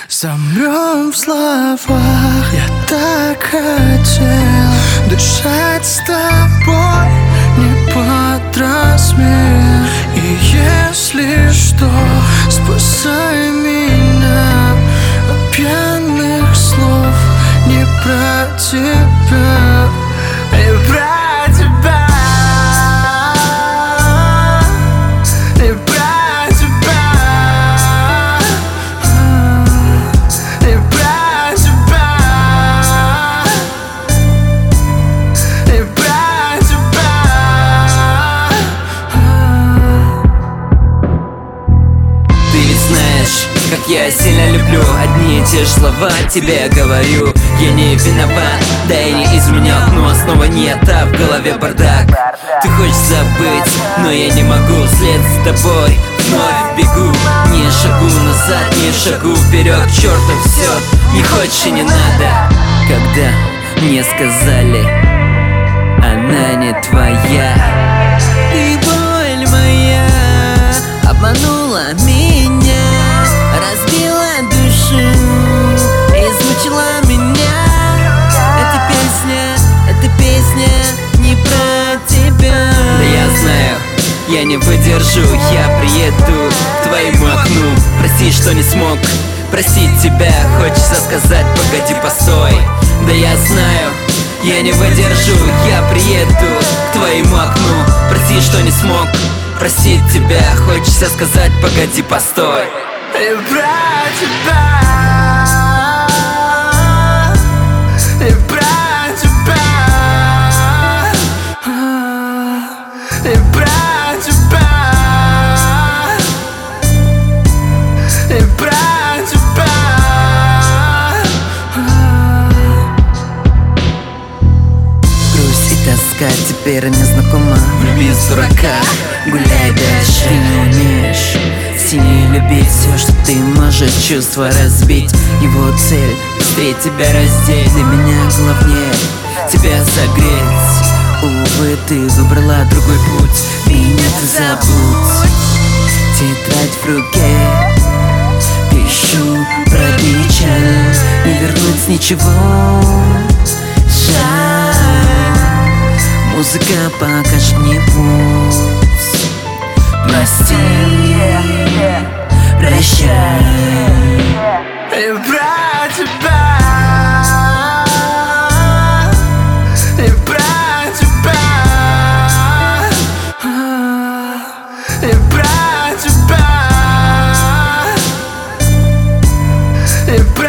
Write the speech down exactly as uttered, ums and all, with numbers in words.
Замрем в словах, я так хотел дышать с тобой не под размер. И если что, спасай меня от пьяных слов. Не про тебя, не про тебя, не про тебя, не про тебя, не про тебя. Ты ведь знаешь, как я сильно люблю одни и те же слова тебе говорю. Я не виноват, да и не изменял, но снова нет, а в голове бардак. Ты хочешь забыть, но я не могу. Вслед за тобой вновь бегу. Ни шагу назад, ни шагу вперед. К черту все, не хочешь и не надо. Когда мне сказали, она не твоя, и боль моя обманула меня, разбила душу, измучила меня. Эта песня, эта песня не про тебя. Да я знаю, я не выдержу, я приеду к твоему окну. Прости, что не смог простить тебя. Хочется сказать, погоди, постой. Да я знаю, я не выдержу, я приеду к твоему окну. Прости, что не смог простить тебя. Хочется сказать, погоди, постой. Не про тебя, не про тебя, не про тебя, не про тебя. Грусть и тоска теперь не знакома. Влюбись в дурака, гуляй дальше. Ты не умеешь сильнее любить. Все, что ты можешь, чувство разбить. Его цель — быстрее тебя раздеть. Для меня главнее тебя согреть. Увы, ты выбрала другой путь. Меня ты забудь. Тетрадь в руке, пишу про печаль. Не вернуть ничего, жаль. Музыка покажет мне путь. Прости, прощай. Не про тебя, не про тебя, не про тебя, не про